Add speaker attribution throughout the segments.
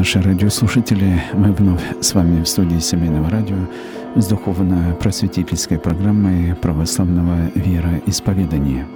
Speaker 1: наши радиослушатели. Мы вновь с вами в студии Семейного радио с духовно-просветительской программой православного вероисповедания.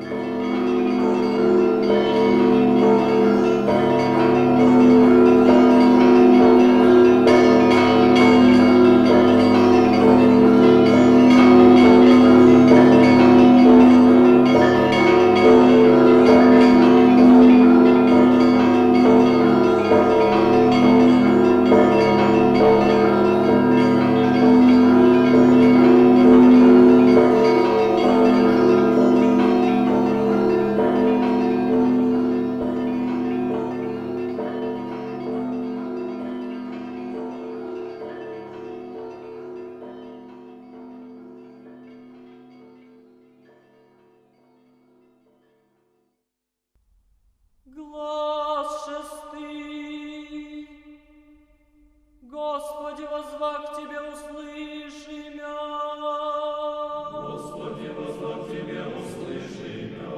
Speaker 2: Господи, возвах к Тебе, услыши мя. Господи, возвах к Тебе, услыши мя.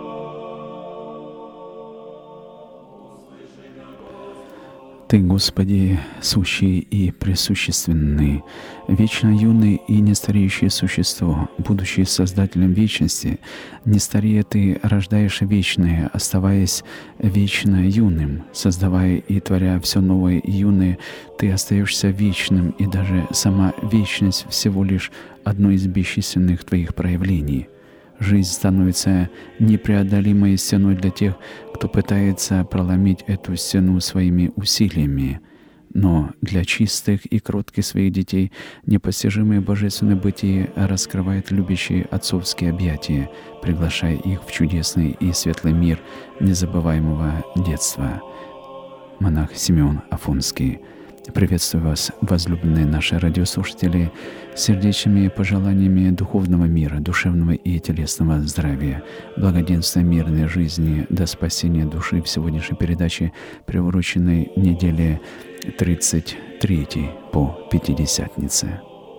Speaker 2: Услыши мя, Господи.
Speaker 1: Ты, Господи, сущий и пресущественный, вечно юный и нестареющее существо, будучи Создателем вечности, не старея Ты рождаешь вечное, оставаясь вечно юным, создавая и творя все новое и юное, Ты остаешься вечным, и даже сама вечность всего лишь одно из бесчисленных Твоих проявлений. Жизнь становится непреодолимой стеной для тех, кто пытается проломить эту стену своими усилиями. Но для чистых и кротких своих детей непостижимое божественное бытие раскрывает любящие отцовские объятия, приглашая их в чудесный и светлый мир незабываемого детства. Монах Симеон Афонский. Приветствую вас, возлюбленные наши радиослушатели, сердечными пожеланиями духовного мира, душевного и телесного здравия, благоденствия, мирной жизни до спасения души в сегодняшней передаче, приуроченной неделе 33 по Пятидесятнице.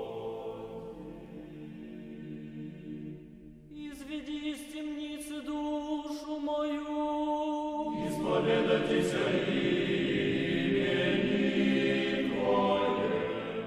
Speaker 2: Изведи из темницы душу мою, исповедайтесь имени Твоему.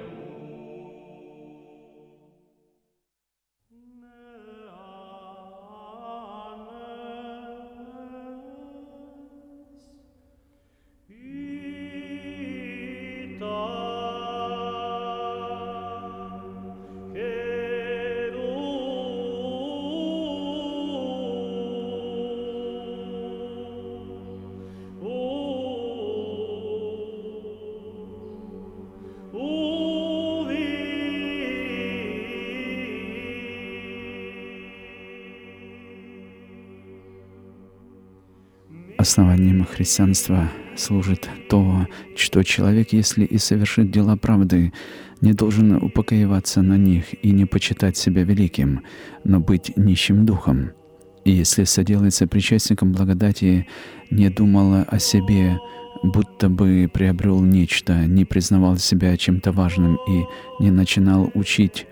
Speaker 1: Основанием христианства служит то, что человек, если и совершит дела правды, не должен упокоиваться на них и не почитать себя великим, но быть нищим духом. И если соделается причастником благодати, не думал о себе, будто бы приобрел нечто, не признавал себя чем-то важным и не начинал учить,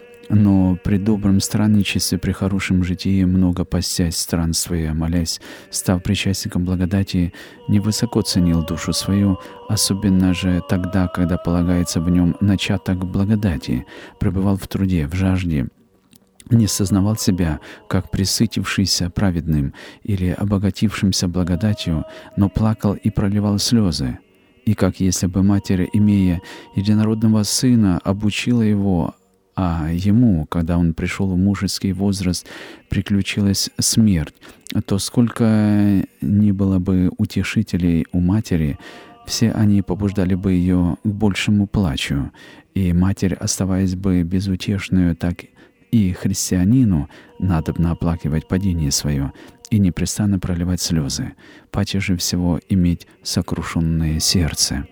Speaker 1: но при добром странничестве, при хорошем житии, много постясь, странствуя, молясь, став причастником благодати, невысоко ценил душу свою, особенно же тогда, когда полагается в нем начаток благодати, пребывал в труде, в жажде, не сознавал себя, как пресытившийся праведным или обогатившимся благодатью, но плакал и проливал слезы. И как если бы Матерь, имея единородного Сына, обучила его, а ему, когда он пришел в мужеский возраст, приключилась смерть, то сколько ни было бы утешителей у матери, все они побуждали бы ее к большему плачу, и матерь, оставаясь бы безутешную, так и христианину надобно оплакивать падение свое и непрестанно проливать слезы, паче же всего иметь сокрушенное сердце.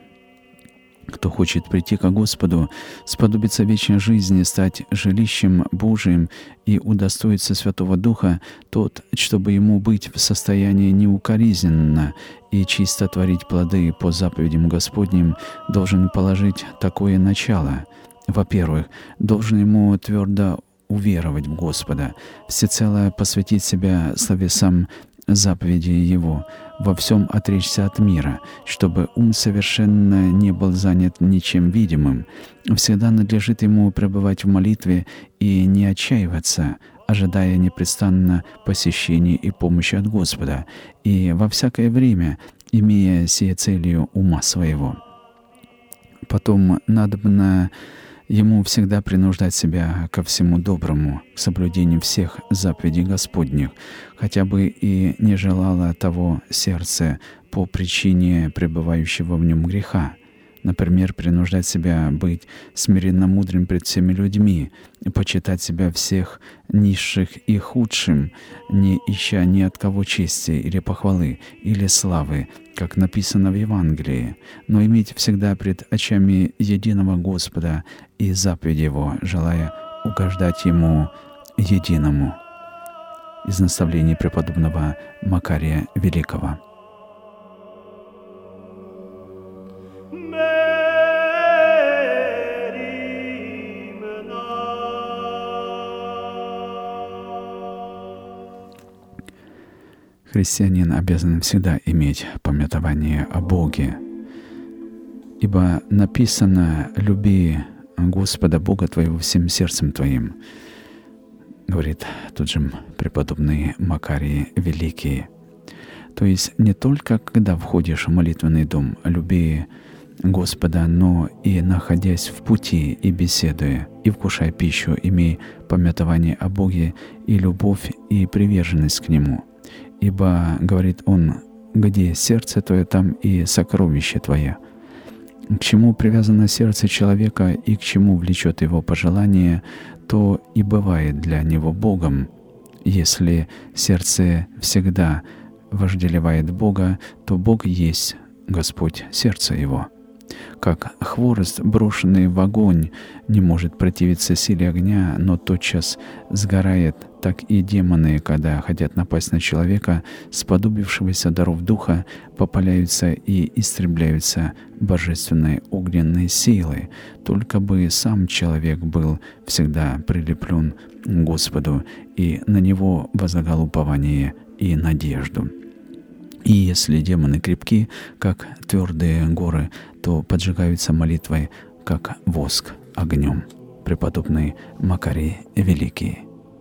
Speaker 1: Кто хочет прийти ко Господу, сподобиться вечной жизни, стать жилищем Божиим и удостоиться Святого Духа, тот, чтобы ему быть в состоянии неукоризненно и чисто творить плоды по заповедям Господним, должен положить такое начало. Во-первых, должен ему твердо уверовать в Господа, всецело посвятить себя словесам заповеди Его, во всем отречься от мира, чтобы ум совершенно не был занят ничем видимым. Всегда надлежит ему пребывать в молитве и не отчаиваться, ожидая непрестанно посещения и помощи от Господа, и во всякое время, имея сие целью ума своего. Потом надобно ему всегда принуждать себя ко всему доброму, к соблюдению всех заповедей Господних, хотя бы и не желало того сердце по причине пребывающего в нем греха. Например, принуждать себя быть смиренно мудрым пред всеми людьми, почитать себя всех низших и худшим, не ища ни от кого чести или похвалы, или славы, как написано в Евангелии, но иметь всегда пред очами единого Господа и заповеди Его, желая угождать Ему единому. Из наставлений преподобного Макария Великого. Христианин обязан всегда иметь памятование о Боге, ибо написано «люби Господа Бога твоего всем сердцем твоим», говорит тот же преподобный Макарий Великий. То есть не только когда входишь в молитвенный дом, люби Господа, но и находясь в пути и беседуя, и вкушая пищу, имей памятование о Боге и любовь и приверженность к Нему. Ибо, говорит он, где сердце твое, там и сокровище твое. К чему привязано сердце человека и к чему влечет его пожелание, то и бывает для него Богом. Если сердце всегда вожделевает Бога, то Бог есть Господь сердца его. Как хворост, брошенный в огонь, не может противиться силе огня, но тотчас сгорает, так и демоны, когда хотят напасть на человека, сподобившегося даров духа, попаляются и истребляются божественной огненной силой. Только бы сам человек был всегда прилеплен к Господу, и на Него возлагал упование и надежду. И если демоны крепки, как твердые горы, то поджигаются молитвой, как воск огнем. Преподобный Макарий Великий.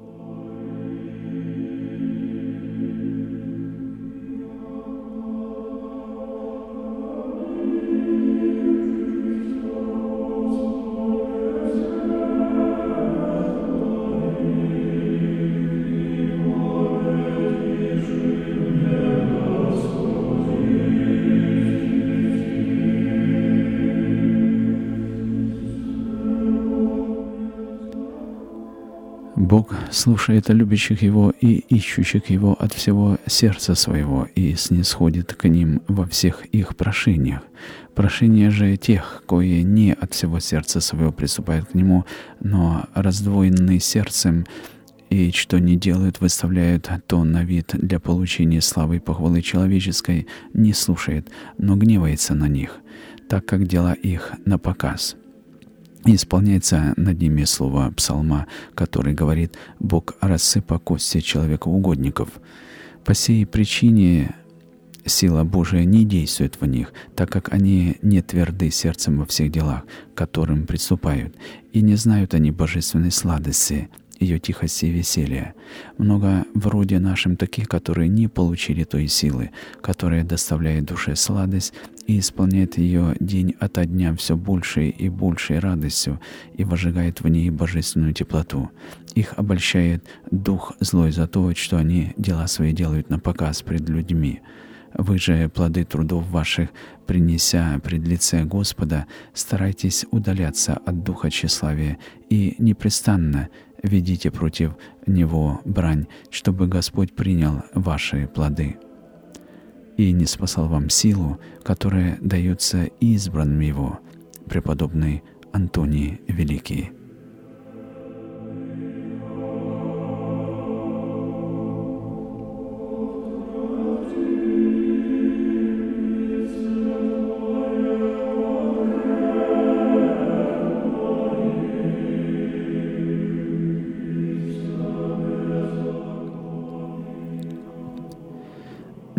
Speaker 1: Бог слушает любящих Его и ищущих Его от всего сердца своего и снисходит к ним во всех их прошениях. Прошения же тех, кои не от всего сердца своего приступают к Нему, но раздвоенные сердцем, и что не делают, выставляют то на вид для получения славы и похвалы человеческой, не слушает, но гневается на них, так как дела их на показ. И исполняется над ними слово псалма, который говорит: «Бог рассыпа кости человекоугодников». По сей причине сила Божия не действует в них, так как они не тверды сердцем во всех делах, к которым приступают, и не знают они божественной сладости, ее тихости и веселья. Много в роде нашем таких, которые не получили той силы, которая доставляет душе сладость и исполняет ее день ото дня все большей и большей радостью и возжигает в ней божественную теплоту. Их обольщает дух злой за то, что они дела свои делают на показ пред людьми. Вы же, плоды трудов ваших, принеся пред лице Господа, старайтесь удаляться от духа тщеславия и непрестанно ведите против него брань, чтобы Господь принял ваши плоды и не спасал вам силу, которая дается избранным Его. Преподобный Антоний Великий.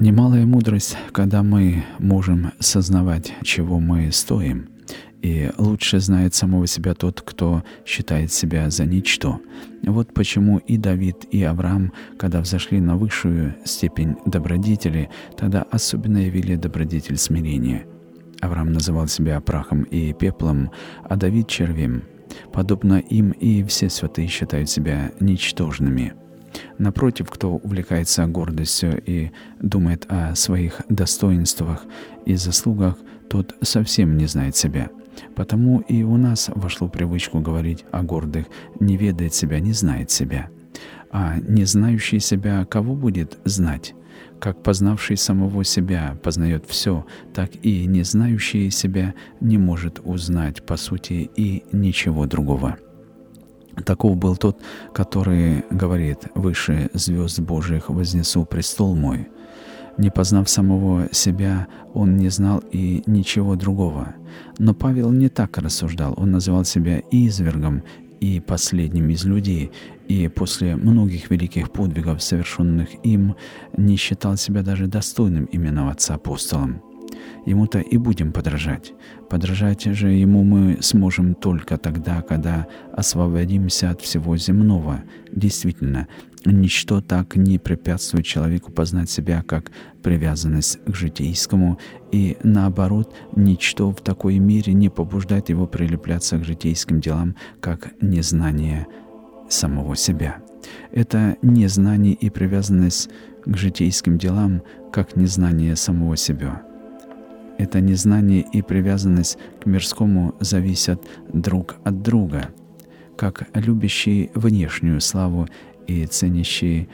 Speaker 1: Немалая мудрость, когда мы можем сознавать, чего мы стоим, и лучше знает самого себя тот, кто считает себя за ничто. Вот почему и Давид, и Авраам, когда взошли на высшую степень добродетели, тогда особенно явили добродетель смирения. Авраам называл себя прахом и пеплом, а Давид — червем. Подобно им и все святые считают себя ничтожными. Напротив, кто увлекается гордостью и думает о своих достоинствах и заслугах, тот совсем не знает себя. Потому и у нас вошло в привычку говорить о гордых: не ведает себя, не знает себя. А не знающий себя кого будет знать? Как познавший самого себя познает все, так и не знающий себя не может узнать по сути и ничего другого. Таков был тот, который говорит: «Выше звезд Божьих вознесу престол мой». Не познав самого себя, он не знал и ничего другого. Но Павел не так рассуждал. Он называл себя и извергом, и последним из людей, и после многих великих подвигов, совершенных им, не считал себя даже достойным именоваться апостолом. Ему-то и будем подражать. Подражать же ему мы сможем только тогда, когда освободимся от всего земного. Действительно, ничто так не препятствует человеку познать себя, как привязанность к житейскому, и наоборот, ничто в такой мере не побуждает его прилепляться к житейским делам, как незнание самого себя. Это незнание и привязанность к житейским делам, как незнание самого себя. Это незнание и привязанность к мирскому зависят друг от друга. Как любящий внешнюю славу и ценящий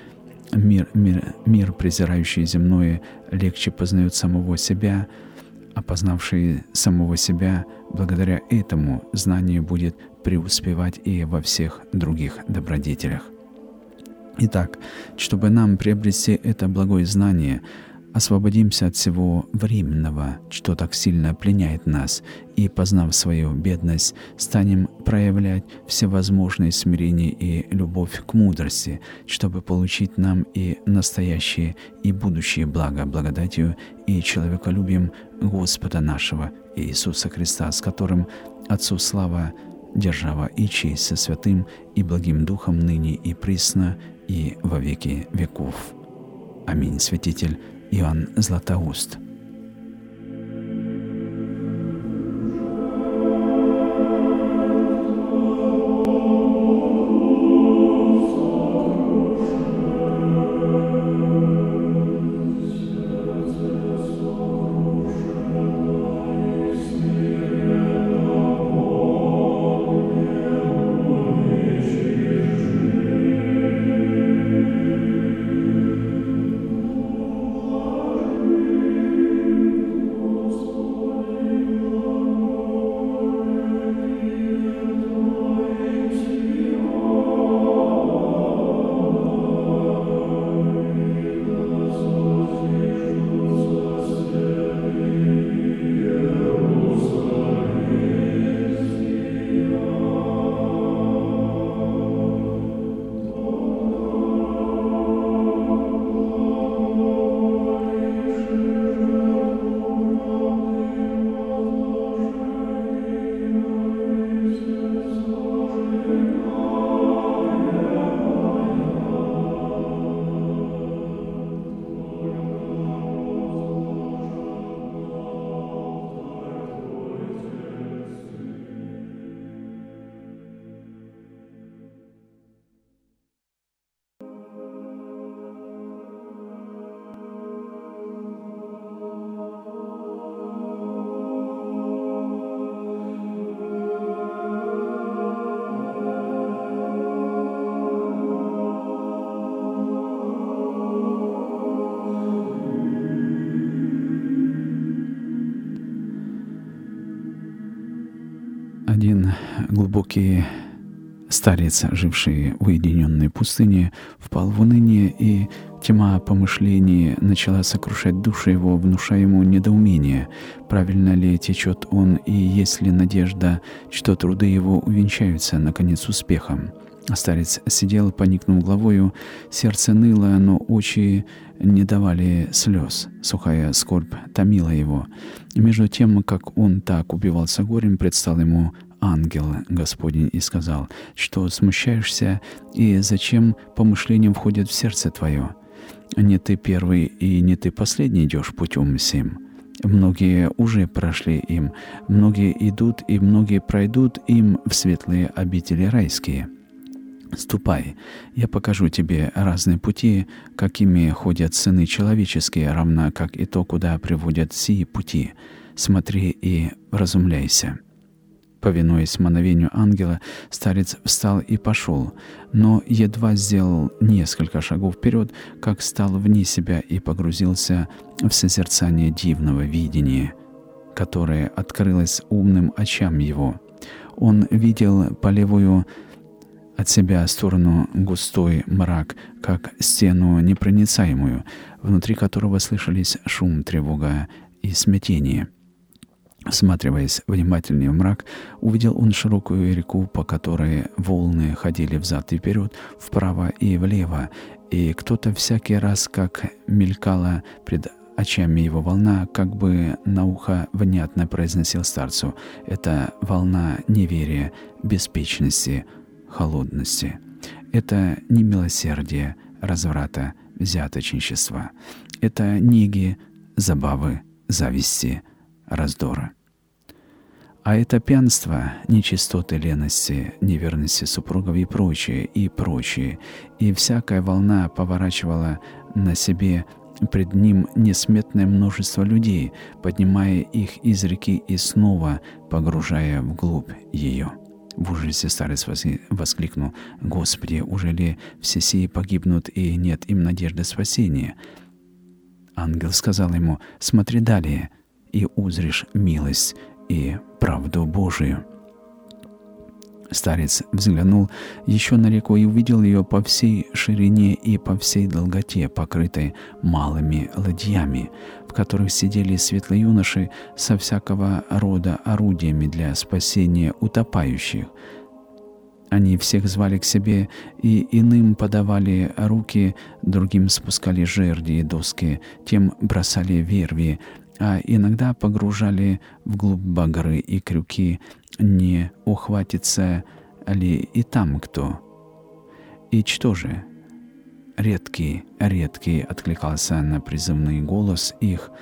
Speaker 1: мир, презирающий земное, легче познает самого себя, а познавший самого себя благодаря этому знанию будет преуспевать и во всех других добродетелях. Итак, чтобы нам приобрести это благое знание, освободимся от всего временного, что так сильно пленяет нас, и, познав свою бедность, станем проявлять всевозможные смирение и любовь к мудрости, чтобы получить нам и настоящее, и будущее благо благодатью и человеколюбием Господа нашего Иисуса Христа, с которым Отцу слава, держава и честь со святым и благим Духом ныне и присно и во веки веков. Аминь. Святитель Иоанн Златоуст. Один глубокий старец, живший в уединенной пустыне, впал в уныние, и тьма помышлений начала сокрушать душу его, внушая ему недоумение, правильно ли течет он и есть ли надежда, что труды его увенчаются, наконец, успехом. Старец сидел, поникнув головою, сердце ныло, но очи не давали слез. Сухая скорбь томила его. И между тем, как он так убивался горем, предстал ему ангел Господень и сказал: «Что смущаешься, и зачем помышлением входят в сердце твое? Не ты первый и не ты последний идешь путем сим. Многие уже прошли им, многие идут и многие пройдут им в светлые обители райские. Ступай, я покажу тебе разные пути, какими ходят сыны человеческие, равно как и то, куда приводят сии пути. Смотри и вразумляйся». Повинуясь мановению ангела, старец встал и пошел, но едва сделал несколько шагов вперед, как стал вне себя и погрузился в созерцание дивного видения, которое открылось умным очам его. Он видел по левую от себя сторону густой мрак, как стену непроницаемую, внутри которого слышались шум, тревога и смятение. Всматриваясь внимательнее в мрак, увидел он широкую реку, по которой волны ходили взад и вперед, вправо и влево, и кто-то всякий раз, как мелькала пред очами его волна, как бы на ухо внятно произносил старцу: «Это волна неверия, беспечности, холодности. Это не милосердие, разврата, взяточничества. Это неги, забавы, зависти, раздора. А это пьянство, нечистоты, лености, неверности супругов и прочее, и прочее. И всякая волна поворачивала на себе пред ним несметное множество людей, поднимая их из реки и снова погружая вглубь ее». В ужасе старец воскликнул: «Господи, уже ли все сии погибнут, и нет им надежды спасения?» Ангел сказал ему: «Смотри далее, и узришь милость и правду Божию». Старец взглянул еще на реку и увидел ее по всей ширине и по всей долготе, покрытой малыми ладьями, в которых сидели светлые юноши со всякого рода орудиями для спасения утопающих. Они всех звали к себе, и иным подавали руки, другим спускали жерди и доски, тем бросали верви, а иногда погружали вглубь багры и крюки, не ухватится ли и там кто. И что же? Редкий откликался на призывный голос их,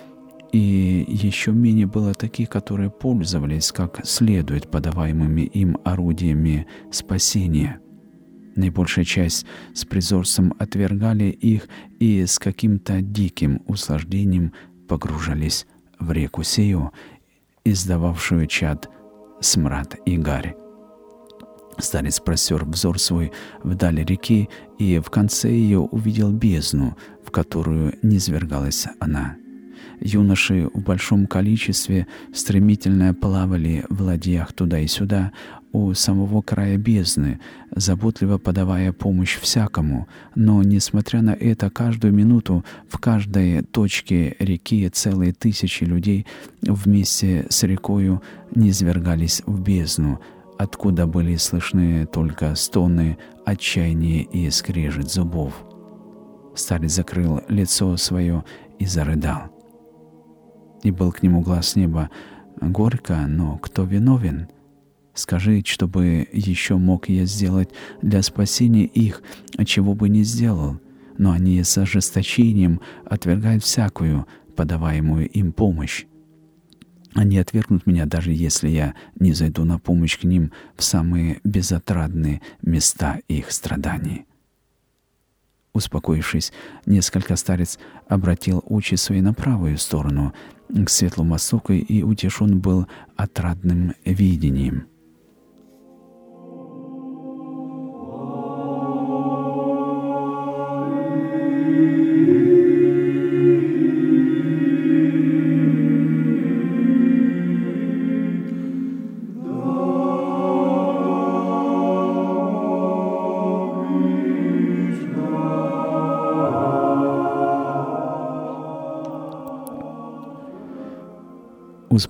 Speaker 1: и еще менее было таких, которые пользовались как следует подаваемыми им орудиями спасения. Наибольшая часть с призорством отвергали их и с каким-то диким услаждением погружались в реку сию, издававшую чад, смрад и гарь. Старец простер взор свой вдаль реки и в конце ее увидел бездну, в которую низвергалась она. Юноши в большом количестве стремительно плавали в ладьях туда и сюда у самого края бездны, заботливо подавая помощь всякому, но, несмотря на это, каждую минуту в каждой точке реки целые тысячи людей вместе с рекою низвергались в бездну, откуда были слышны только стоны, отчаяние и скрежет зубов. Старец закрыл лицо свое и зарыдал. И был к нему глас неба: «Горько, но кто виновен? Скажи, чтобы еще мог я сделать для спасения их, чего бы не сделал». Но они с ожесточением отвергают всякую подаваемую им помощь. Они отвергнут меня, даже если я не зайду на помощь к ним в самые безотрадные места их страданий. Успокоившись, несколько старец обратил очи свои на правую сторону, к светлому востоку, и утешен был отрадным видением.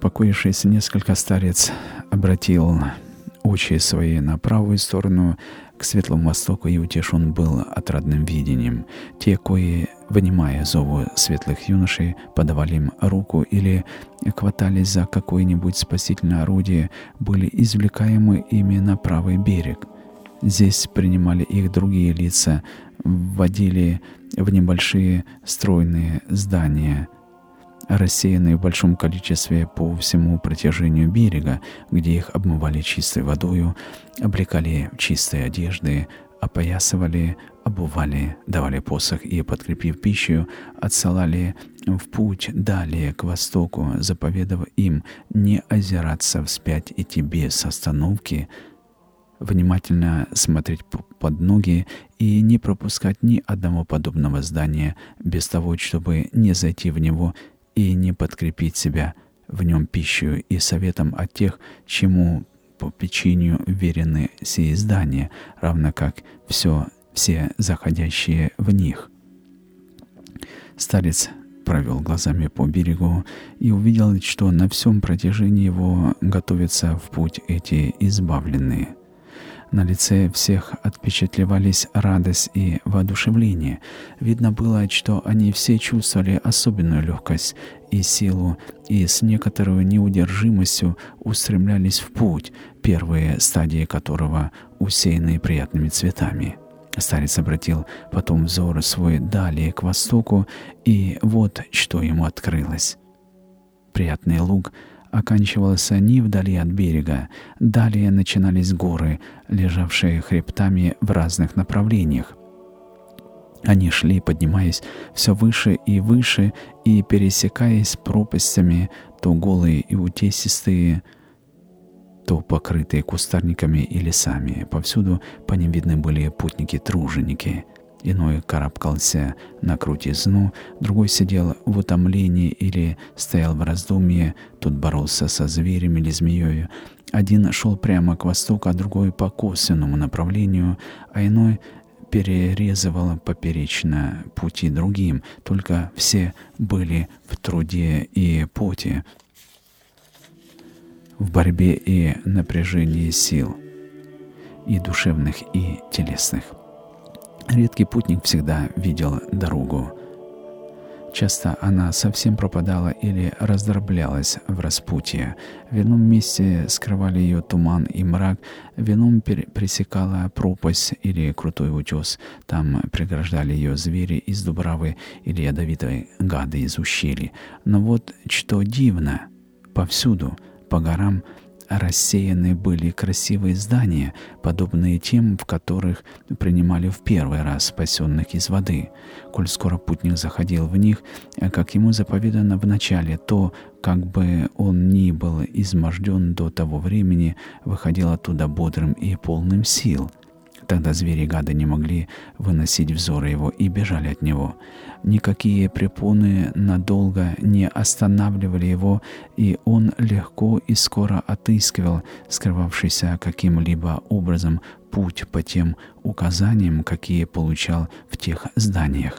Speaker 1: Успокоившись, несколько старец обратил очи свои на правую сторону, к светлому востоку и утешен был отрадным видением. Те, кои, внимая зову светлых юношей, подавали им руку или хватались за какое-нибудь спасительное орудие, были извлекаемы ими на правый берег. Здесь принимали их другие лица, вводили в небольшие стройные здания, рассеянные в большом количестве по всему протяжению берега, где их обмывали чистой водою, облекали в чистые одежды, опоясывали, обували, давали посох и, подкрепив пищу, отсылали в путь далее к востоку, заповедав им не озираться вспять идти без остановки, внимательно смотреть под ноги и не пропускать ни одного подобного здания без того, чтобы не зайти в него и не подкрепить себя в нем пищей и советом от тех, чему по печенью верены сии здания, равно как все заходящие в них. Старец провел глазами по берегу и увидел, что на всем протяжении его готовятся в путь эти избавленные. На лице всех отпечатлевались радость и воодушевление. Видно было, что они все чувствовали особенную легкость и силу, и с некоторой неудержимостью устремлялись в путь, первые стадии которого усеяны приятными цветами. Старец обратил потом взор свой далее к востоку, и вот что ему открылось. Приятный луг оканчивался не вдали от берега. Далее начинались горы, лежавшие хребтами в разных направлениях. Они шли, поднимаясь все выше и выше и пересекаясь пропастями, то голые и утесистые, то покрытые кустарниками и лесами. Повсюду по ним видны были путники-труженики. Иной карабкался на крутизну, другой сидел в утомлении или стоял в раздумье, тот боролся со зверем или змеёю. Один шел прямо к востоку, а другой по косвенному направлению, а иной перерезывал поперечно пути другим. Только все были в труде и поте, в борьбе и напряжении сил, и душевных, и телесных. Редкий путник всегда видел дорогу. Часто она совсем пропадала или раздроблялась в распутье. В ином месте скрывали ее туман и мрак, в ином пресекала пропасть или крутой утес. Там преграждали ее звери из дубравы или ядовитые гады из ущелья. Но вот что дивно, повсюду, по горам, рассеяны были красивые здания, подобные тем, в которых принимали в первый раз спасенных из воды. Коль скоро путник заходил в них, как ему заповедано в начале, то, как бы он ни был изможден до того времени, выходил оттуда бодрым и полным сил. Тогда звери и гады не могли выносить взоры его и бежали от него. Никакие препоны надолго не останавливали его, и он легко и скоро отыскивал скрывавшийся каким-либо образом путь по тем указаниям, какие получал в тех зданиях.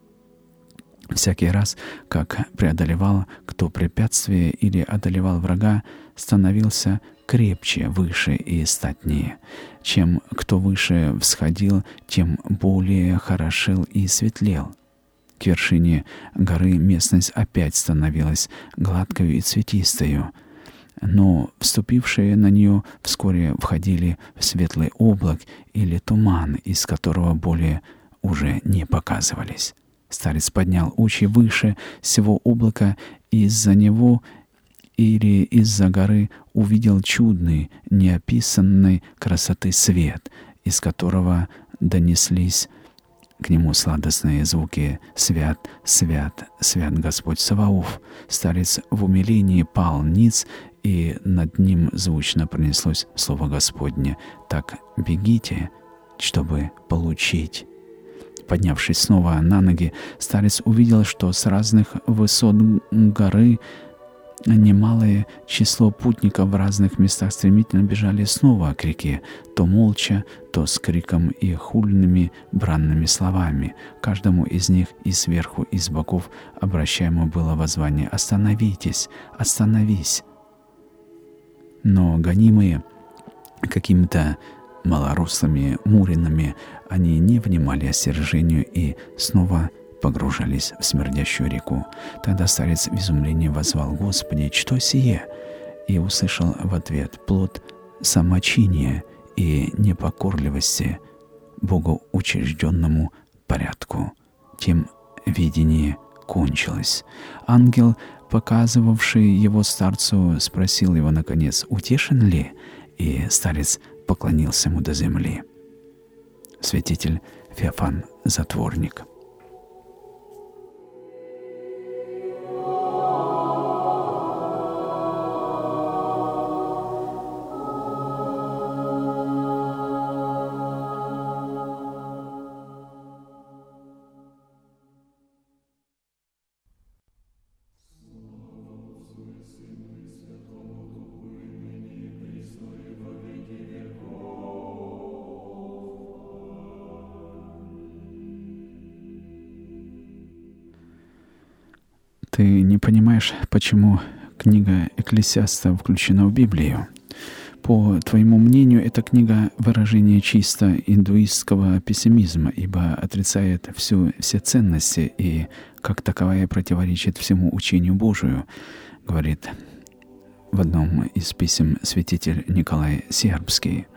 Speaker 1: Всякий раз, как преодолевал кто препятствие или одолевал врага, становился крепче, выше и статнее. Чем кто выше всходил, тем более хорошел и светлел. К вершине горы местность опять становилась гладкою и цветистою, но вступившие на нее вскоре входили в светлый облак или туман, из которого более уже не показывались. Старец поднял очи выше всего облака, и из-за него или из-за горы увидел чудный, неописанной красоты свет, из которого донеслись к нему сладостные звуки «Свят, свят, свят Господь Саваоф». Старец в умилении пал ниц, и над ним звучно пронеслось слово Господне: «Так бегите, чтобы получить». Поднявшись снова на ноги, старец увидел, что с разных высот горы немалое число путников в разных местах стремительно бежали снова к реке, то молча, то с криком и хульными бранными словами. Каждому из них и сверху, и с боков обращаемо было воззвание: «Остановитесь! Остановись!» Но гонимые какими-то малорослыми муринами, они не внимали остережению и снова погружались в смердящую реку. Тогда старец в изумлении воззвал: «Господи, что сие?» И услышал в ответ: плод самочиния и непокорливости Богу учрежденному порядку. Тем видение кончилось. Ангел, показывавший его старцу, спросил его наконец: «Утешен ли?» И старец поклонился ему до земли. Святитель Феофан Затворник. Ты не понимаешь, почему книга Экклесиаста включена в Библию. По твоему мнению, эта книга — выражение чисто индуистского пессимизма, ибо отрицает все ценности и, как таковая, противоречит всему учению Божию, говорит в одном из писем святитель Николай Сербский.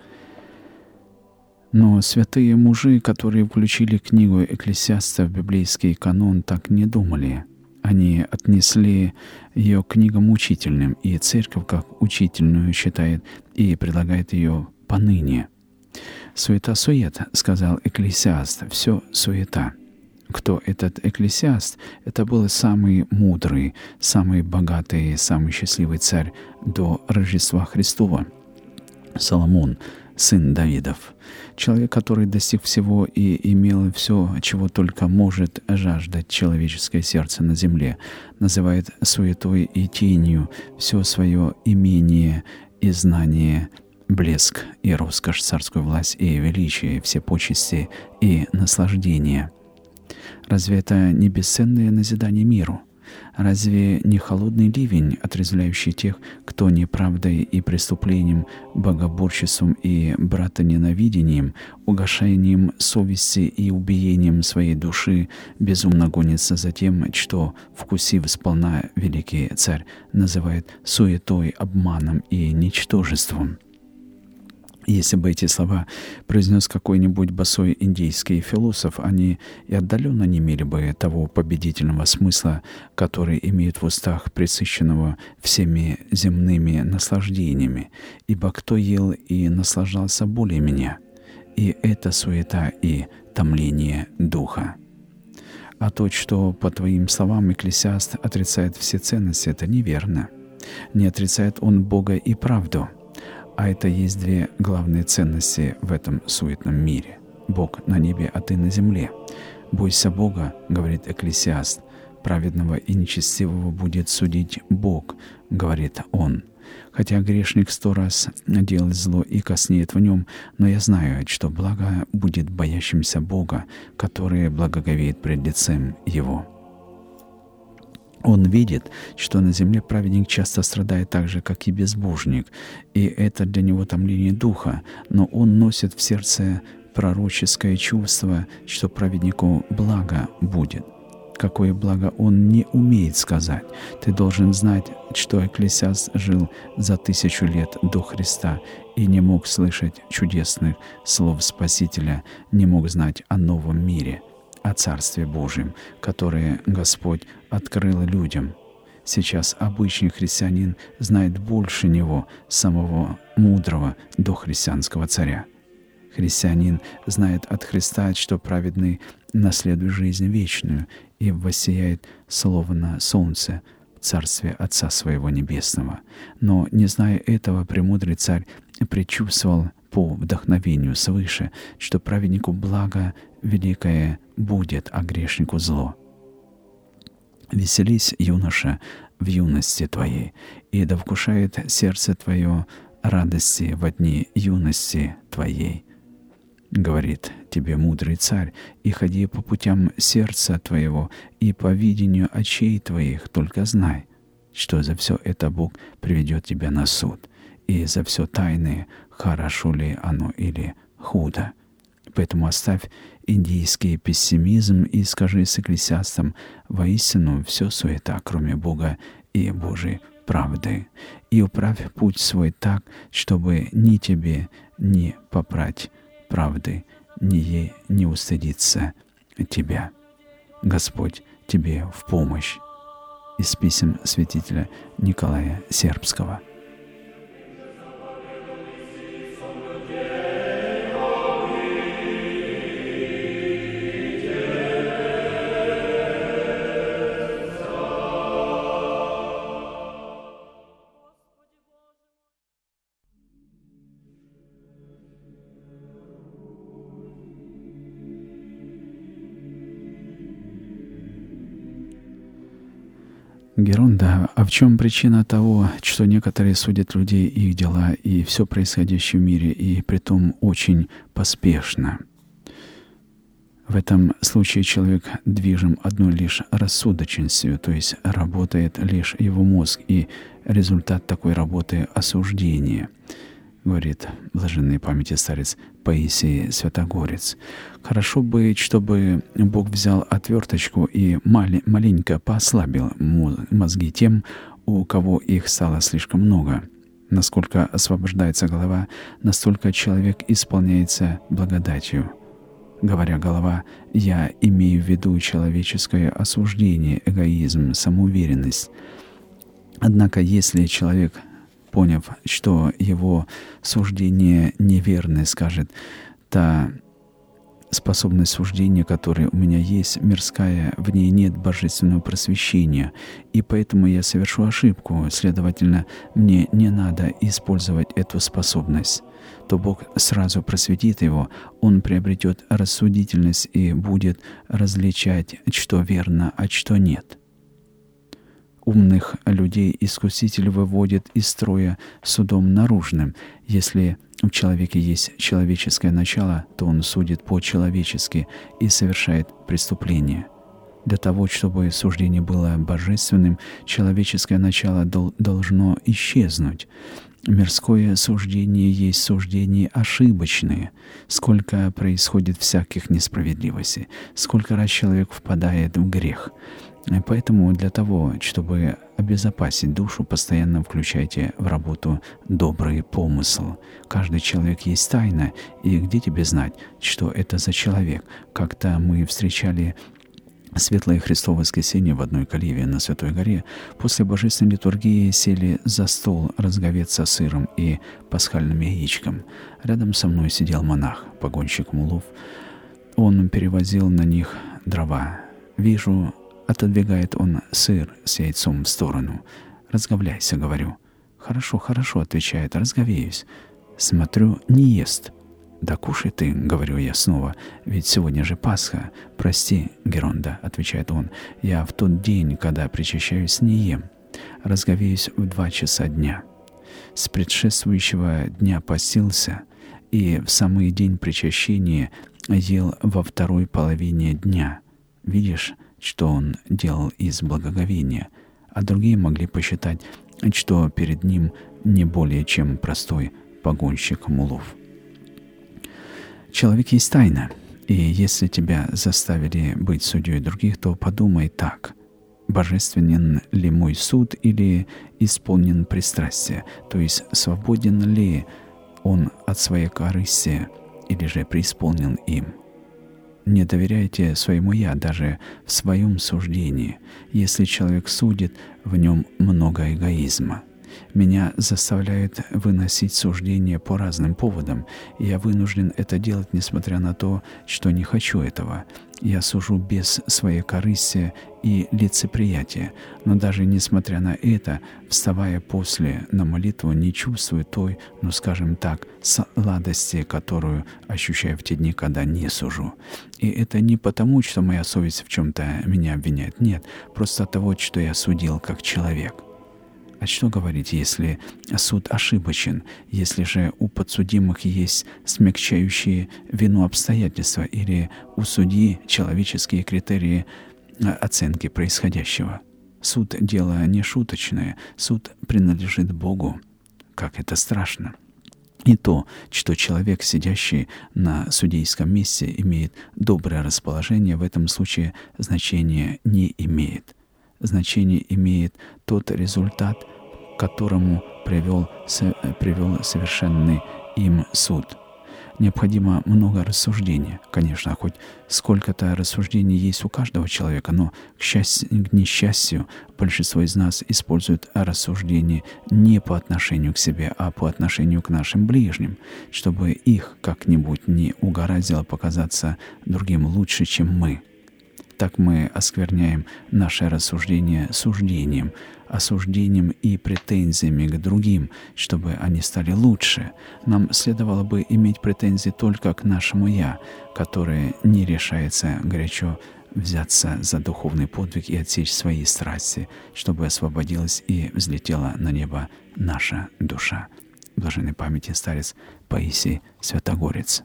Speaker 1: Но святые мужи, которые включили книгу Экклесиаста в библейский канон, так не думали. Они отнесли ее к книгам учительным, и церковь как учительную считает и предлагает ее поныне. «Суета-сует», — сказал Экклесиаст, — «все суета». Кто этот Экклесиаст? Это был самый мудрый, самый богатый, самый счастливый царь до Рождества Христова — Соломон, сын Давидов. Человек, который достиг всего и имел все, чего только может жаждать человеческое сердце на земле, называет суетой и тенью все свое имение и знание, блеск и роскошь, царскую власть и величие, все почести и наслаждения. Разве это не бесценное назидание миру? Разве не холодный ливень, отрезвляющий тех, кто неправдой и преступлением, богоборчеством и братоненавидением, угошением совести и убиением своей души безумно гонится за тем, что, вкусив сполна, великий царь называет суетой, обманом и ничтожеством? Если бы эти слова произнес какой-нибудь босой индийский философ, они и отдаленно не имели бы того победительного смысла, который имеют в устах пресыщенного всеми земными наслаждениями. Ибо кто ел и наслаждался более меня? И это суета и томление духа. А то, что, по твоим словам, Экклесиаст отрицает все ценности, это неверно. Не отрицает он Бога и правду. А это есть две главные ценности в этом суетном мире. Бог на небе, а ты на земле. «Бойся Бога», — говорит Экклесиаст, — «праведного и нечестивого будет судить Бог», — говорит он. «Хотя грешник 100 раз делает зло и коснеет в нем, но я знаю, что благо будет боящимся Бога, который благоговеет пред лицем Его». Он видит, что на земле праведник часто страдает так же, как и безбожник, и это для него томление духа, но он носит в сердце пророческое чувство, что праведнику благо будет. Какое благо он не умеет сказать. Ты должен знать, что Экклесиаст жил за 1000 лет до Христа и не мог слышать чудесных слов Спасителя, не мог знать о новом мире, о Царстве Божьем, которое Господь открыл людям. Сейчас обычный христианин знает больше него, самого мудрого дохристианского царя. Христианин знает от Христа, что праведный наследует жизнь вечную и воссияет словно солнце в царстве Отца Своего Небесного. Но, не зная этого, премудрый царь предчувствовал по вдохновению свыше, что праведнику благо великое будет, а грешнику зло. «Веселись, юноша, в юности твоей, и да вкушает сердце твое радости во дни юности твоей», — говорит тебе мудрый царь, «и ходи по путям сердца твоего, и по видению очей твоих, только знай, что за все это Бог приведет тебя на суд, и за все тайное хорошо ли оно или худо. Поэтому оставь индийский пессимизм и скажи с Экклесиастом: воистину все суета, кроме Бога и Божьей правды. И управь путь свой так, чтобы ни тебе не попрать правды, ни ей не устыдиться тебя. Господь тебе в помощь. Из писем святителя Николая Сербского. Геронда, а в чем причина того, что некоторые судят людей и их дела и все происходящее в мире, и притом очень поспешно? В этом случае человек движим одной лишь рассудочностью, то есть работает лишь его мозг, и результат такой работы — осуждение, говорит блаженной памяти старец Паисий Святогорец. Хорошо бы, чтобы Бог взял отверточку и маленько поослабил мозги тем, у кого их стало слишком много. Насколько освобождается голова, настолько человек исполняется благодатью. Говоря «голова», я имею в виду человеческое осуждение, эгоизм, самоуверенность. Однако, если человек, поняв, что его суждение неверны, скажет: «Та способность суждения, которая у меня есть, мирская, в ней нет божественного просвещения, и поэтому я совершу ошибку, следовательно, мне не надо использовать эту способность», то Бог сразу просветит его, он приобретет рассудительность и будет различать, что верно, а что нет. Умных людей искуситель выводит из строя судом наружным. Если в человеке есть человеческое начало, то он судит по-человечески и совершает преступление. Для того, чтобы суждение было божественным, человеческое начало должно исчезнуть. Мирское суждение есть суждение ошибочное. Сколько происходит всяких несправедливостей, сколько раз человек впадает в грех. Поэтому для того, чтобы обезопасить душу, постоянно включайте в работу добрый помысл. Каждый человек есть тайна, и где тебе знать, что это за человек? Как-то мы встречали Светлое Христово воскресенье в одной каливе на Святой горе. После божественной литургии сели за стол разговец со сыром и пасхальным яичком. Рядом со мной сидел монах, погонщик мулов. Он перевозил на них дрова. Вижу, отодвигает он сыр с яйцом в сторону. «Разговляйся», — говорю. «Хорошо, хорошо», — отвечает, — «разговеюсь». Смотрю, не ест. «Да кушай ты», — говорю я снова, — «ведь сегодня же Пасха». «Прости, Геронда», — отвечает он, — «я в тот день, когда причащаюсь, не ем. Разговеюсь в 2 часа дня. С предшествующего дня постился, и в самый день причащения ел во второй половине дня». Видишь, что он делал из благоговения, а другие могли посчитать, что перед ним не более чем простой погонщик мулов. Человек есть тайна, и если тебя заставили быть судьей других, то подумай так: божественен ли мой суд или исполнен пристрастие, то есть свободен ли он от своей корысти или же преисполнен им. Не доверяйте своему «я» даже в своем суждении. Если человек судит, в нем много эгоизма. Меня заставляют выносить суждения по разным поводам, и я вынужден это делать, несмотря на то, что не хочу этого. Я сужу без своей корысти и лицеприятия, но даже несмотря на это, вставая после на молитву, не чувствую той, ну скажем так, сладости, которую ощущаю в те дни, когда не сужу. И это не потому, что моя совесть в чем-то меня обвиняет, нет, просто от того, что я судил как человек. А что говорить, если суд ошибочен, если же у подсудимых есть смягчающие вину обстоятельства или у судьи человеческие критерии оценки происходящего? Суд — дело не шуточное, суд принадлежит Богу. Как это страшно! И то, что человек, сидящий на судейском месте, имеет доброе расположение, в этом случае значения не имеет. Значение имеет тот результат, к которому привел совершенный им суд. Необходимо много рассуждения. Конечно, хоть сколько-то рассуждений есть у каждого человека, но, к несчастью, большинство из нас используют рассуждения не по отношению к себе, а по отношению к нашим ближним, чтобы их как-нибудь не угораздило показаться другим лучше, чем мы. Так мы оскверняем наше рассуждение суждением, осуждением и претензиями к другим, чтобы они стали лучше. Нам следовало бы иметь претензии только к нашему «я», которое не решается горячо взяться за духовный подвиг и отсечь свои страсти, чтобы освободилась и взлетела на небо наша душа. Блаженной памяти старец Паисий Святогорец.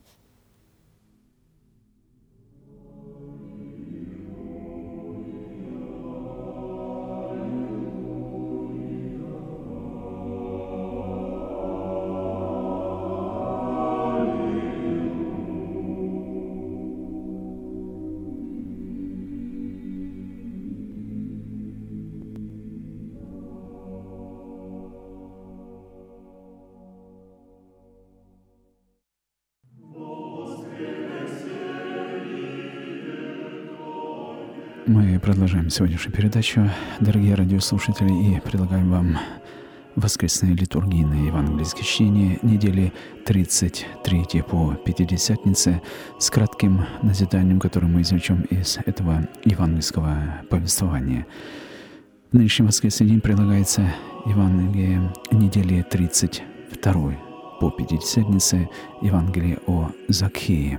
Speaker 1: Мы продолжаем сегодняшнюю передачу, дорогие радиослушатели, и предлагаем вам воскресные литургийные евангельские чтения недели 33 по Пятидесятнице с кратким назиданием, которое мы извлечем из этого евангельского повествования. В нынешний воскресный день предлагается Евангелие недели 32 по Пятидесятнице, Евангелие о Закхее.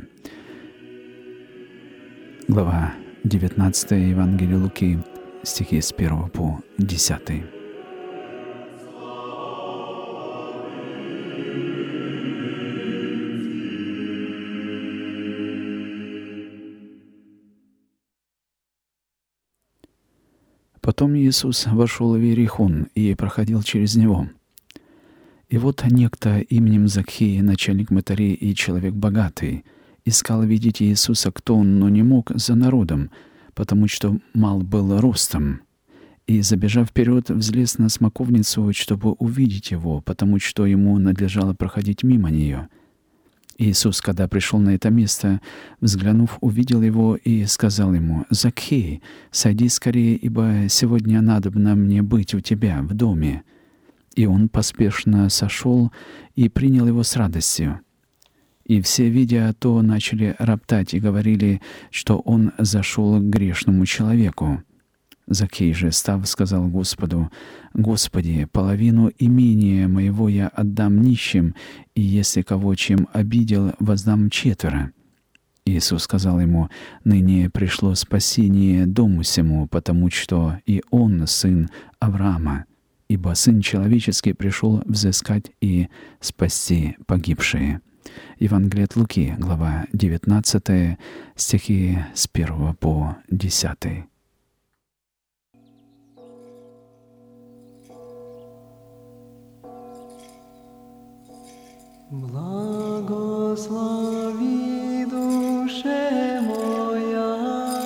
Speaker 1: Глава 19 Евангелие Луки, стихи с 1 по 10. Потом Иисус вошел в Иерихон и проходил через него. И вот некто именем Закхей, начальник мытарей и человек богатый, искал видеть Иисуса, кто он, но не мог за народом, потому что мал был ростом. И, забежав вперед, взлез на смоковницу, чтобы увидеть его, потому что ему надлежало проходить мимо нее. Иисус, когда пришел на это место, взглянув, увидел его и сказал ему: «Закхей, сойди скорее, ибо сегодня надобно мне быть у тебя в доме». И он поспешно сошел и принял его с радостью. И все, видя то, начали роптать и говорили, что он зашел к грешному человеку. Закхей же, став, сказал Господу: «Господи, половину имения моего я отдам нищим, и если кого чем обидел, воздам четверо». Иисус сказал ему: «Ныне пришло спасение дому сему, потому что и он сын Авраама, ибо Сын Человеческий пришел взыскать и спасти погибшие». Евангелие от Луки, глава 19, стихи с 1 по 10.
Speaker 3: Благослови душе моя,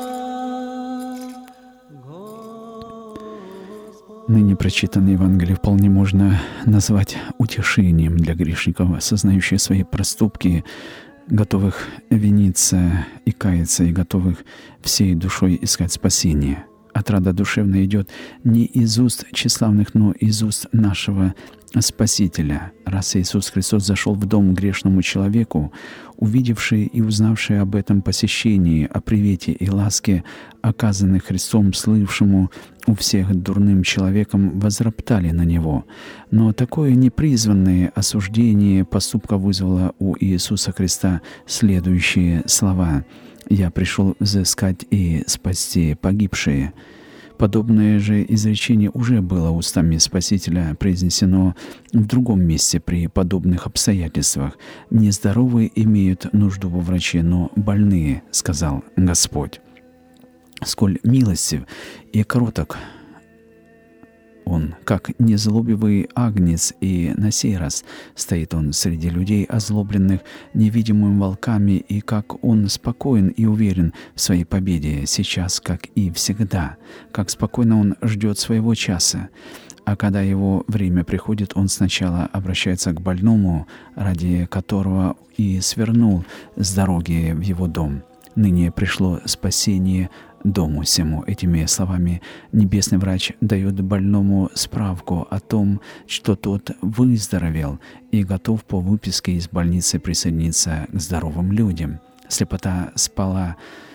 Speaker 1: Ныне прочитанное Евангелие вполне можно назвать утешением для грешников, осознающих свои проступки, готовых виниться и каяться, и готовых всей душой искать спасение. Отрада душевная идет не из уст тщеславных, но из уст нашего Спасителя. Раз Иисус Христос зашел в дом грешному человеку, увидевший и узнавший об этом посещении, о привете и ласке, оказанной Христом слывшему у всех дурным человеком, возроптали на Него. Но такое непризванное осуждение поступка вызвало у Иисуса Христа следующие слова: «Я пришел взыскать и спасти погибшие». Подобное же изречение уже было устами Спасителя произнесено в другом месте при подобных обстоятельствах. «Нездоровые имеют нужду во враче, но больные, — сказал Господь». Сколь милостив и кроток он, как незлобивый агнец, и на сей раз стоит он среди людей, озлобленных невидимыми волками, и как он спокоен и уверен в своей победе, сейчас, как и всегда, как спокойно он ждет своего часа. А когда его время приходит, он сначала обращается к больному, ради которого и свернул с дороги в его дом. Ныне пришло спасение дому сему. Этими словами небесный врач дает больному справку о том, что тот выздоровел и готов по выписке из больницы присоединиться к здоровым людям. Слепота спала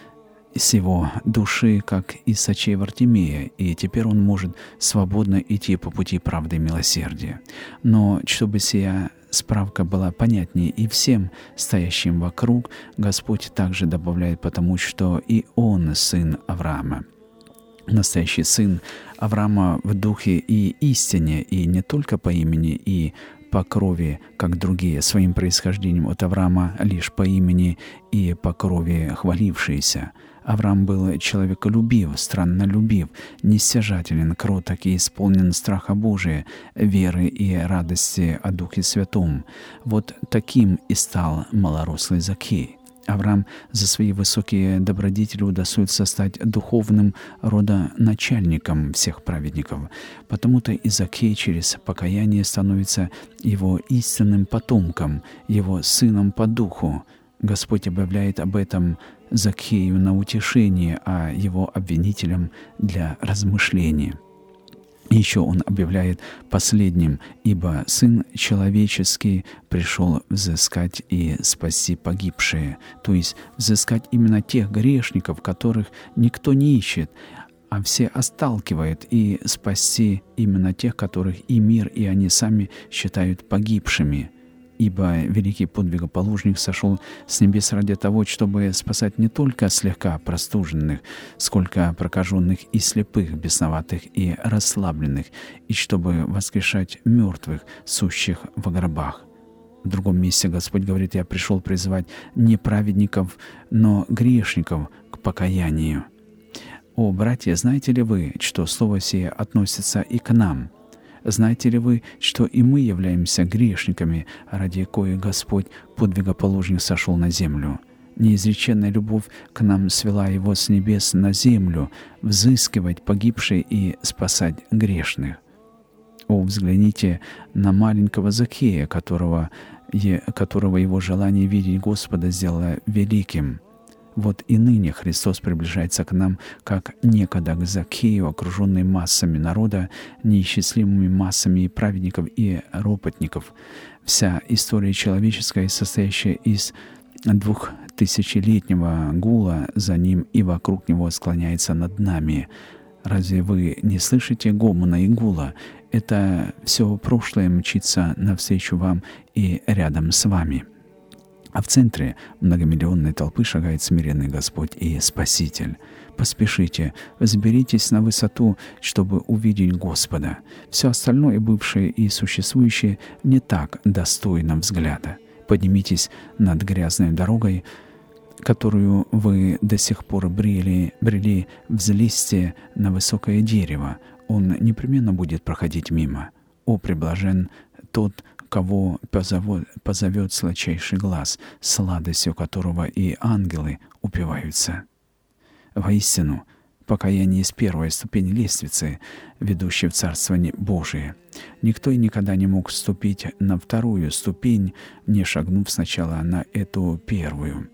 Speaker 1: с его души, как из очей Вартимея, и теперь он может свободно идти по пути правды и милосердия. Но чтобы сия справка была понятнее и всем стоящим вокруг, Господь также добавляет, потому что и он сын Авраама. Настоящий сын Авраама в духе и истине, и не только по имени и по крови, как другие, своим происхождением от Авраама лишь по имени и по крови хвалившиеся. Авраам был человеколюбив, страннолюбив, нестяжателен, кроток и исполнен страха Божия, веры и радости о Духе Святом. Вот таким и стал малорослый Закхей. Авраам за свои высокие добродетели удостоится стать духовным родоначальником всех праведников. Потому-то и Закхей через покаяние становится его истинным потомком, его сыном по духу. Господь объявляет об этом Закхею на утешение, а его обвинителям для размышления. Еще он объявляет последним: «Ибо Сын Человеческий пришел взыскать и спасти погибшие», то есть взыскать именно тех грешников, которых никто не ищет, а все отталкивают, и спасти именно тех, которых и мир, и они сами считают погибшими. Ибо великий подвигоположник сошел с небес ради того, чтобы спасать не только слегка простуженных, сколько прокаженных и слепых, бесноватых и расслабленных, и чтобы воскрешать мертвых, сущих во гробах. В другом месте Господь говорит: «Я пришел призывать не праведников, но грешников к покаянию». О, братья, знаете ли вы, что слово сие относится и к нам? Знаете ли вы, что и мы являемся грешниками, ради коих Господь, подвигоположник, сошел на землю? Неизреченная любовь к нам свела Его с небес на землю, взыскивать погибшие и спасать грешных. О, взгляните на маленького Закхея, которого его желание видеть Господа сделало великим. Вот и ныне Христос приближается к нам, как некогда к Закхею, окруженный массами народа, неисчислимыми массами праведников и ропотников. Вся история человеческая, состоящая из 2000-летнего гула, за ним и вокруг него склоняется над нами. Разве вы не слышите гомона и гула? Это все прошлое мчится навстречу вам и рядом с вами. А в центре многомиллионной толпы шагает смиренный Господь и Спаситель. Поспешите, взберитесь на высоту, чтобы увидеть Господа. Все остальное, бывшее и существующее, не так достойно взгляда. Поднимитесь над грязной дорогой, которую вы до сих пор брели, взлезьте на высокое дерево. Он непременно будет проходить мимо. О, преблажен тот, кого позовет сладчайший глаз, сладостью которого и ангелы упиваются. Воистину, покаяние есть первая ступень лестницы, ведущей в Царствие Божие. Никто и никогда не мог вступить на вторую ступень, не шагнув сначала на эту первую.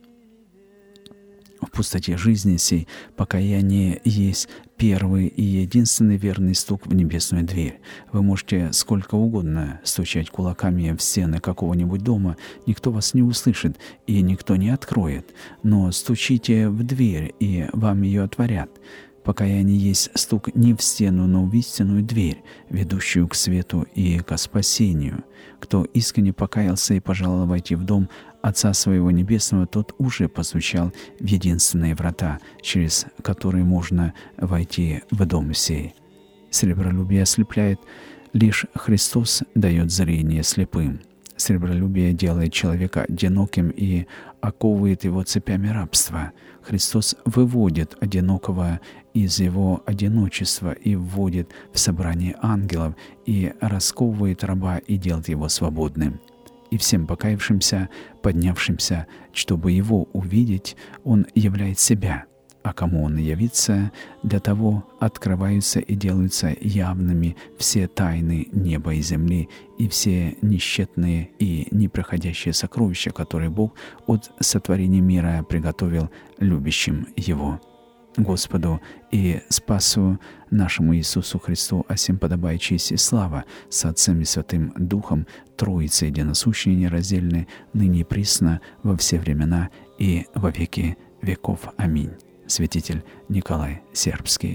Speaker 1: В пустоте жизни сей покаяние есть первый и единственный верный стук в небесную дверь. Вы можете сколько угодно стучать кулаками в стены какого-нибудь дома, никто вас не услышит и никто не откроет. Но стучите в дверь, и вам ее отворят. Покаяние есть стук не в стену, но в истинную дверь, ведущую к свету и к спасению. Кто искренне покаялся и пожелал войти в дом Отца Своего Небесного, тот уже постучал в единственные врата, через которые можно войти в дом сей. Сребролюбие ослепляет, лишь Христос дает зрение слепым. Сребролюбие делает человека одиноким и оковывает его цепями рабства. Христос выводит одинокого из его одиночества и вводит в собрание ангелов, и расковывает раба и делает его свободным. И всем покаявшимся, поднявшимся, чтобы его увидеть, он являет себя. А кому он явится, для того открываются и делаются явными все тайны неба и земли и все несчетные и непроходящие сокровища, которые Бог от сотворения мира приготовил любящим Его. Господу и Спасу нашему Иисусу Христу, а всем подобает честь и слава с Отцем и Святым Духом, Троице единосущей и нераздельной, ныне и присно, во все времена и во веки веков. Аминь. Святитель Николай Сербский.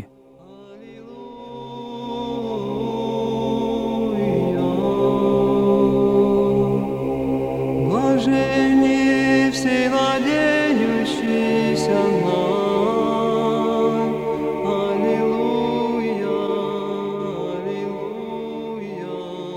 Speaker 3: Блаженни все надеющиеся нам. Аллилуйя, аллилуйя,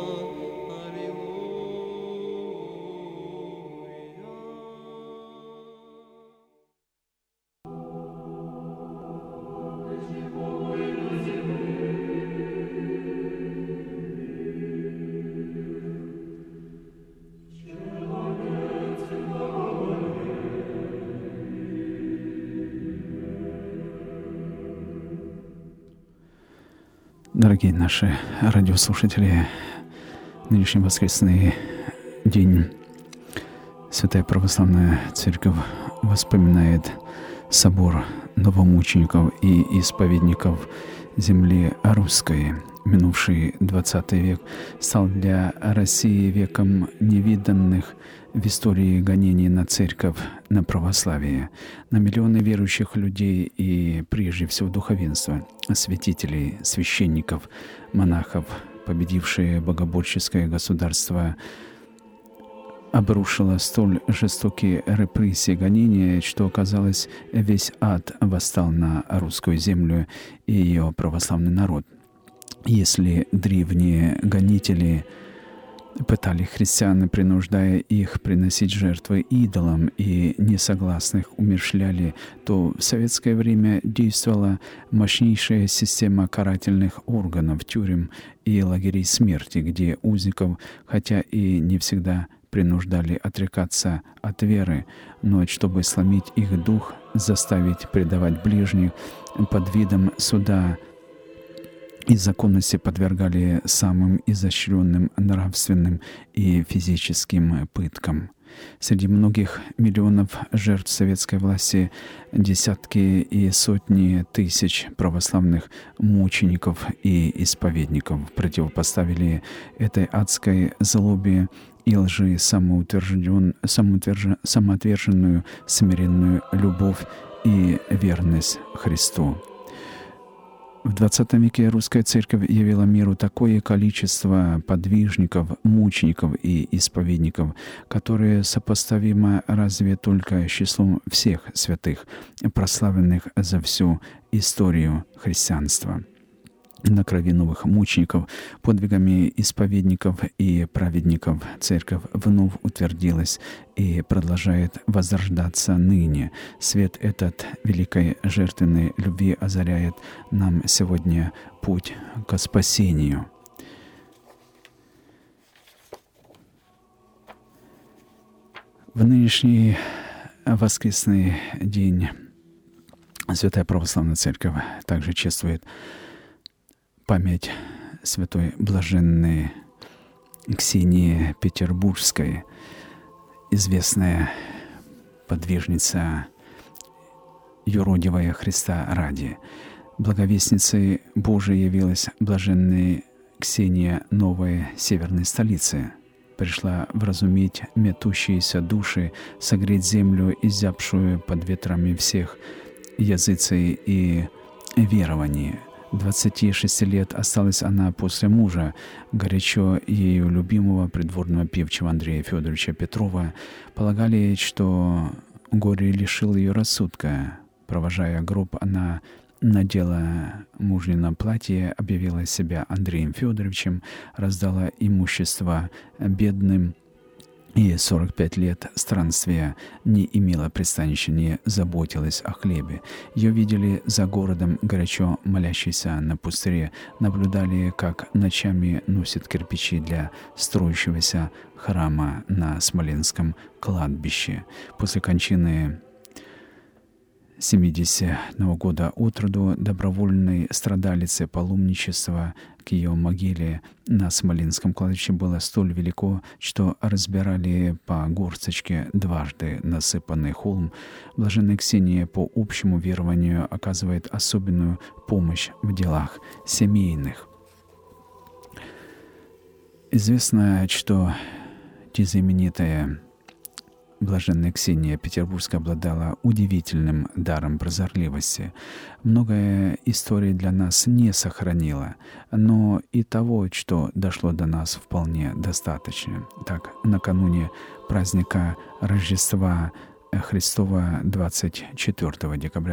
Speaker 1: Дорогие наши радиослушатели, нынешний воскресный день Святая Православная Церковь вспоминает собор новомучеников и исповедников земли русской. Минувший 20 век стал для России веком невиданных в истории гонений на церковь, на православие, на миллионы верующих людей и прежде всего духовенства, святителей, священников, монахов, победившее богоборческое государство обрушило столь жестокие репрессии гонения, что, казалось, весь ад восстал на русскую землю и ее православный народ. Если древние гонители пытали христиан, принуждая их приносить жертвы идолам, и несогласных умерщвляли, то в советское время действовала мощнейшая система карательных органов, тюрем и лагерей смерти, где узников, хотя и не всегда принуждали отрекаться от веры, но чтобы сломить их дух, заставить предавать ближних, под видом суда и законности подвергали самым изощренным нравственным и физическим пыткам. Среди многих миллионов жертв советской власти десятки и сотни тысяч православных мучеников и исповедников противопоставили этой адской злобе и лжи самоотверженную смиренную любовь и верность Христу. В XX веке русская церковь явила миру такое количество подвижников, мучеников и исповедников, которое сопоставимо разве только с числом всех святых, прославленных за всю историю христианства. На крови новых мучеников, подвигами исповедников и праведников церковь вновь утвердилась и продолжает возрождаться ныне. Свет этот великой жертвенной любви озаряет нам сегодня путь к спасению. В нынешний воскресный день Святая Православная Церковь также чествует память святой блаженной Ксении Петербургской, известная подвижница, юродивая Христа ради. Благовестницей Божией явилась блаженная Ксения новой северной столицы. Пришла вразумить метущиеся души, согреть землю, изябшую под ветрами всех языцей и верований. 26 лет осталась она после мужа, горячо ею любимого придворного певчего Андрея Федоровича Петрова. Полагали, что горе лишило ее рассудка. Провожая гроб, она надела мужнино платье, объявила себя Андреем Федоровичем, раздала имущество бедным и 45 лет странствия не имела пристанища, не заботилась о хлебе. Ее видели за городом, горячо молящейся на пустыре, наблюдали, как ночами носит кирпичи для строящегося храма на Смоленском кладбище. После кончины 70-го года от роду добровольной страдалицы паломничества к ее могиле на Смоленском кладбище было столь велико, что разбирали по горсточке дважды насыпанный холм. Блаженная Ксения по общему верованию оказывает особенную помощь в делах семейных. Известно, что знаменитая Блаженная Ксения Петербургская обладала удивительным даром прозорливости. Многое истории для нас не сохранила, но и того, что дошло до нас, вполне достаточно. Так, накануне праздника Рождества Христова 24 декабря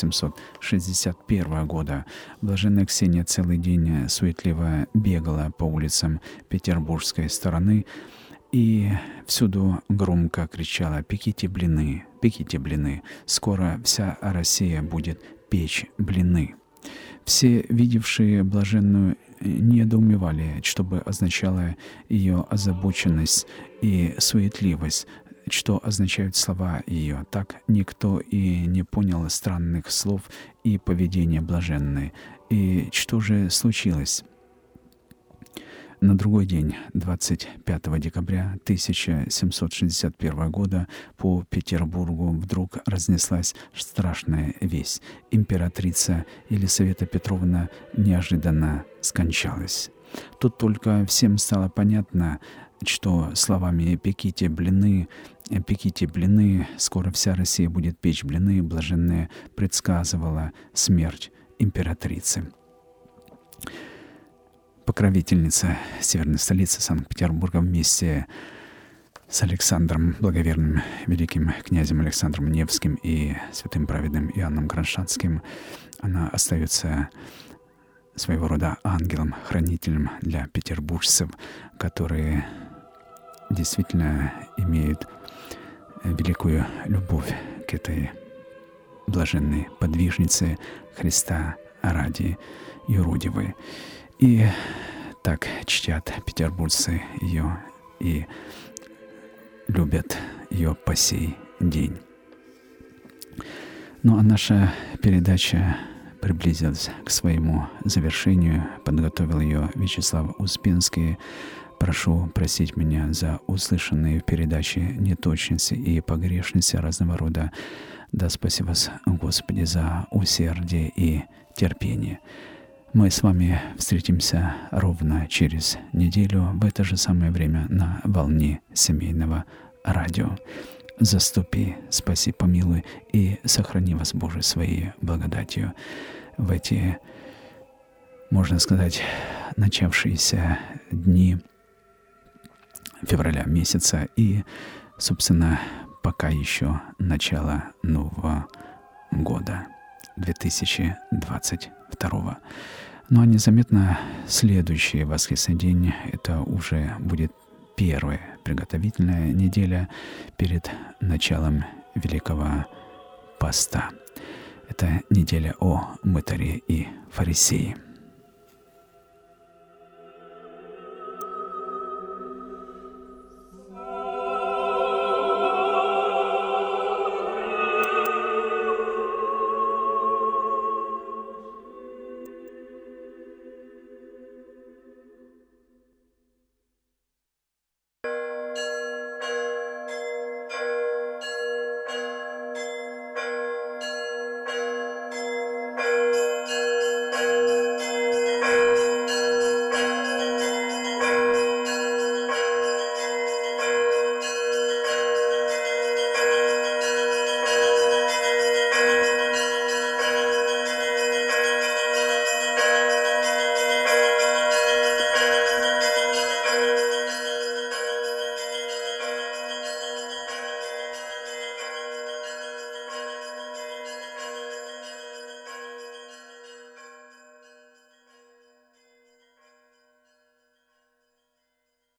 Speaker 1: 1761 года Блаженная Ксения целый день суетливо бегала по улицам петербургской стороны и всюду громко кричала: «Пеките блины, пеките блины, скоро вся Россия будет печь блины». Все, видевшие блаженную, недоумевали, что бы означала ее озабоченность и суетливость, что означают слова ее. Так никто и не понял странных слов и поведения блаженной. И что же случилось? На другой день, 25 декабря 1761 года, по Петербургу вдруг разнеслась страшная весть. Императрица Елисавета Петровна неожиданно скончалась. Тут только всем стало понятно, что словами «пеките блины», скоро вся Россия будет печь блины, блаженная предсказывала смерть императрицы. Покровительница северной столицы Санкт-Петербурга вместе с Александром Благоверным, великим князем Александром Невским и святым праведным Иоанном Кронштадтским, она остается своего рода ангелом-хранителем для петербуржцев, которые действительно имеют великую любовь к этой блаженной подвижнице Христа ради юродивой. И так чтят петербуржцы ее и любят ее по сей день. Ну а наша передача приблизилась к своему завершению. Подготовил ее Вячеслав Успенский. Прошу простить меня за услышанные в передаче неточности и погрешности разного рода. Да спаси вас, Господи, за усердие и терпение. Мы с вами встретимся ровно через неделю в это же самое время на волне семейного радио. Заступи, спаси, помилуй и сохрани вас, Боже, своей благодатью в эти, можно сказать, начавшиеся дни февраля месяца и, собственно, пока еще начало Нового года 2022. Ну а незаметно следующий воскресный день, это уже будет первая приготовительная неделя перед началом Великого Поста. Это неделя о мытаре и фарисее.